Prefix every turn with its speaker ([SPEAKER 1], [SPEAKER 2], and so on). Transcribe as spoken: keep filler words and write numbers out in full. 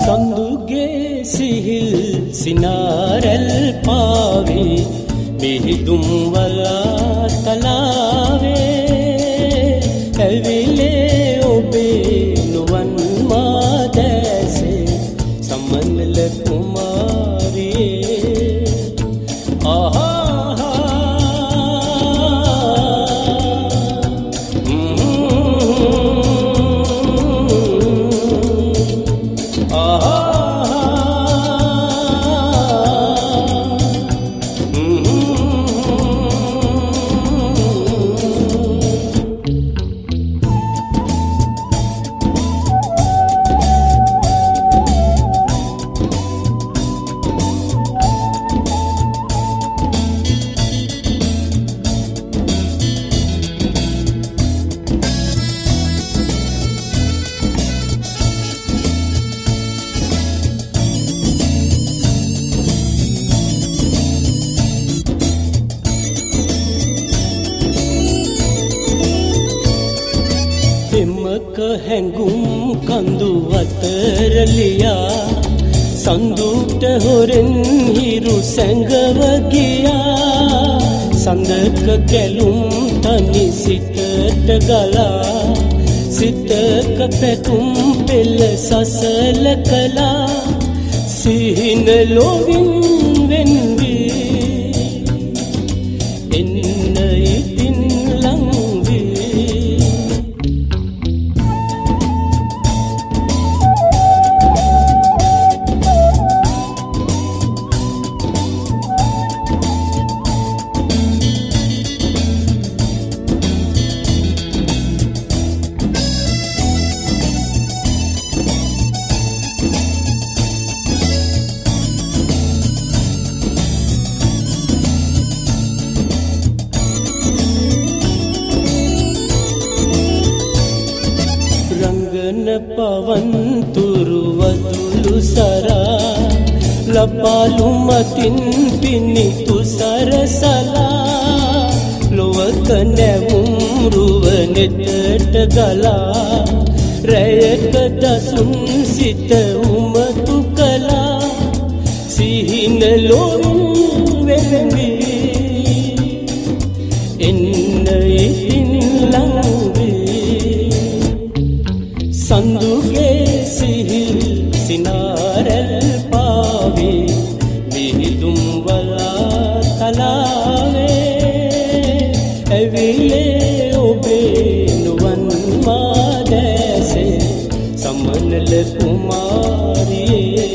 [SPEAKER 1] සඳුගේ සිහිල් සිනාරැල් පාවේ මිහිදුම් වලා තලාවේ ඇවිලේ ඔබේ නුවන් මා දැසේ සමනල කුමාරියේ ආහා එමක හැඟුම් කඳු අතරලියා සඳුට හොරෙන් හිරු සැඟව ගියා සඳක කැලුම් තනි සිතට ගලා සිතක පැතුම් පෙළ සසල කලා සිහින ලොවින් වෙන්වී එන්න ඉතින් පවන්තුරු වතුළු සරා ලපාලු මතින් පිනිතු සරසලා ලොවක නැවුම් රුවනෙටට ගලා රැයක දසුන් සිත උමතු කලා සිහින ලොවින් වෙලවී එන්න ඉතින් ලංවී සඳුගේ සිහිල් සිනාරැල් පාවේ මිහිදුම් වලා තලාවේ ඇවිලේ ඔබේ නුවන් මා දැසේ සමනල කුමාරියේ